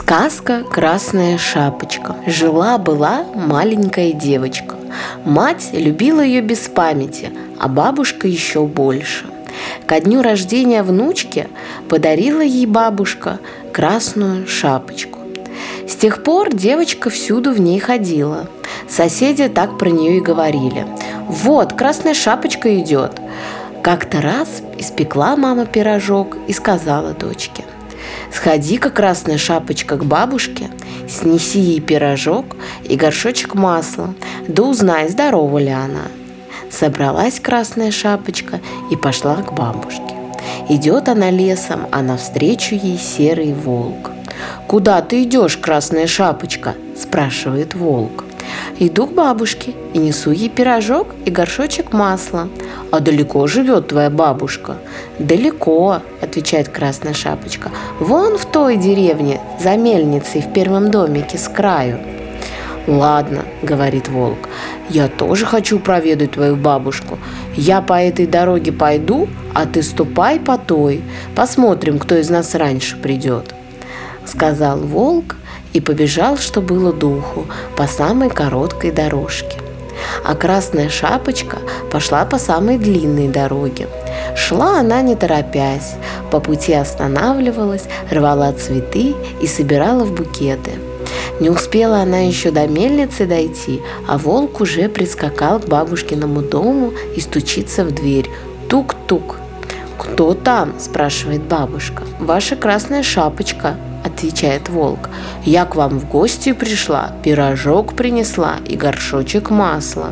Сказка «Красная шапочка». Жила-была маленькая девочка. Мать любила ее без памяти, а бабушка еще больше. Ко дню рождения внучки подарила ей бабушка красную шапочку. С тех пор девочка всюду в ней ходила. Соседи так про нее и говорили: «Вот, красная шапочка идет». Как-то раз испекла мама пирожок и сказала дочке: «Сходи-ка, красная шапочка, к бабушке, снеси ей пирожок и горшочек масла, да узнай, здорова ли она». Собралась красная шапочка и пошла к бабушке. Идет она лесом, а навстречу ей серый волк. «Куда ты идешь, красная шапочка?» – спрашивает волк. «Иду к бабушке и несу ей пирожок и горшочек масла». «А далеко живет твоя бабушка?» «Далеко», – отвечает красная шапочка. «Вон в той деревне, за мельницей в первом домике с краю». «Ладно», – говорит волк, – «я тоже хочу проведать твою бабушку. Я по этой дороге пойду, а ты ступай по той. Посмотрим, кто из нас раньше придет», – сказал волк и побежал, что было духу, по самой короткой дорожке. А красная шапочка пошла по самой длинной дороге. Шла она не торопясь, по пути останавливалась, рвала цветы и собирала в букеты. Не успела она еще до мельницы дойти, а волк уже прискакал к бабушкиному дому и стучится в дверь. Тук-тук. «Кто там?» – спрашивает бабушка. «Ваша красная шапочка», – отвечает волк. «Я к вам в гости пришла, пирожок принесла и горшочек масла».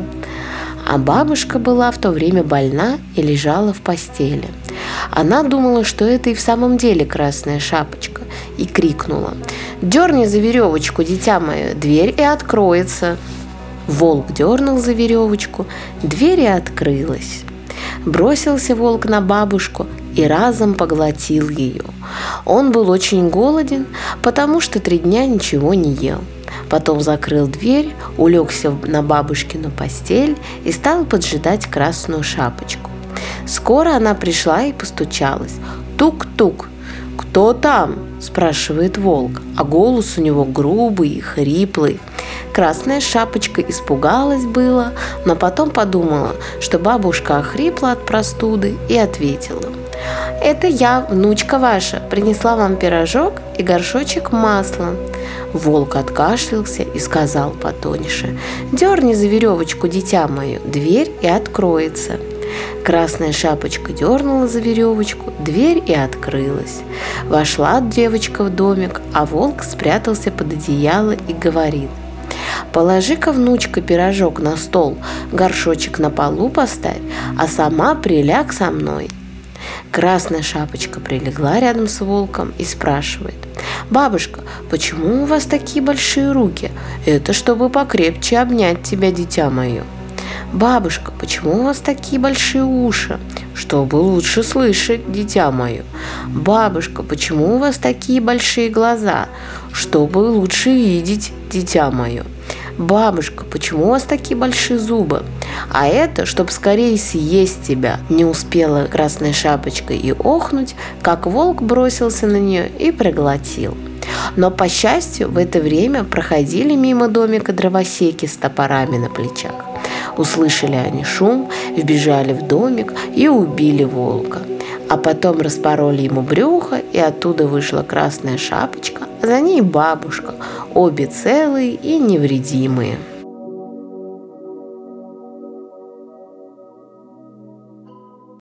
А бабушка была в то время больна и лежала в постели. Она думала, что это и в самом деле красная шапочка, и крикнула: «Дерни за веревочку, дитя мое, дверь и откроется». Волк дернул за веревочку, дверь и открылась. Бросился волк на бабушку и разом поглотил ее. Он был очень голоден, потому что 3 дня ничего не ел. Потом закрыл дверь, улегся на бабушкину постель и стал поджидать красную шапочку. Скоро она пришла и постучалась. Тук-тук. «Кто там?» – спрашивает волк, а голос у него грубый и хриплый. Красная шапочка испугалась было, но потом подумала, что бабушка охрипла от простуды, и ответила: «Это я, внучка ваша, принесла вам пирожок и горшочек масла». Волк откашлялся и сказал потоньше: «Дерни за веревочку, дитя мое, дверь и откроется». Красная шапочка дернула за веревочку, дверь и открылась. Вошла девочка в домик, а волк спрятался под одеяло и говорит: «Положи-ка, внучка, пирожок на стол, горшочек на полу поставь, а сама приляг со мной». Красная шапочка прилегла рядом с волком и спрашивает: «Бабушка, почему у вас такие большие руки? Это чтобы покрепче обнять тебя, дитя мое». «Бабушка, почему у вас такие большие уши?» «Чтобы лучше слышать, дитя мое». «Бабушка, почему у вас такие большие глаза?» «Чтобы лучше видеть, дитя мое». «Бабушка, почему у вас такие большие зубы?» «А это, чтобы скорее съесть тебя». Не успела красная шапочка и охнуть, как волк бросился на нее и проглотил. Но, по счастью, в это время проходили мимо домика дровосеки с топорами на плечах. Услышали они шум, вбежали в домик и убили волка. А потом распороли ему брюхо, и оттуда вышла красная шапочка, а за ней бабушка, обе целые и невредимые.